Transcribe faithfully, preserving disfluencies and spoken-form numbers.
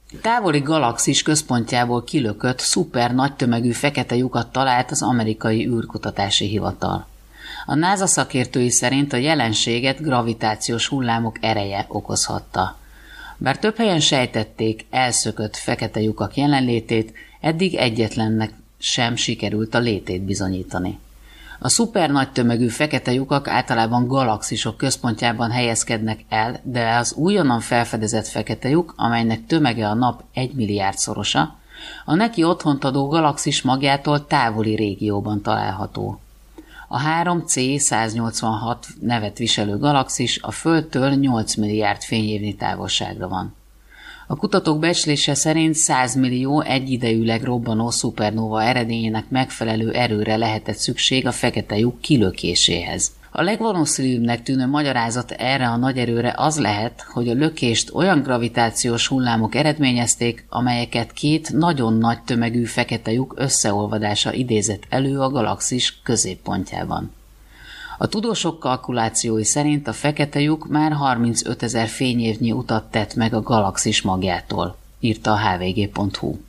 Távoli galaxis központjából kilökött szuper nagytömegű fekete lyukat talált az amerikai űrkutatási hivatal. A NASA szakértői szerint a jelenséget gravitációs hullámok ereje okozhatta. Bár több helyen sejtették elszökött fekete lyukak jelenlétét, eddig egyetlennek sem sikerült a létét bizonyítani. A szuper nagy tömegű fekete lyukak általában galaxisok központjában helyezkednek el, de az újonnan felfedezett fekete lyuk, amelynek tömege a nap egy milliárdszorosa, a neki otthont adó galaxis magjától távoli régióban található. A három C száznyolcvanhat nevet viselő galaxis a Földtől nyolc milliárd fényévnyi távolságra van. A kutatók becslése szerint száz millió egyidejűleg robbanó szupernóva eredményének megfelelő erőre lehetett szükség a fekete lyuk kilökéséhez. A legvalószínűbbnek tűnő magyarázat erre a nagy erőre az lehet, hogy a lökést olyan gravitációs hullámok eredményezték, amelyeket két nagyon nagy tömegű fekete lyuk összeolvadása idézett elő a galaxis középpontjában. A tudósok kalkulációi szerint a fekete lyuk már harmincötezer fényévnyi utat tett meg a galaxis magjától, írta a h v g pont h u.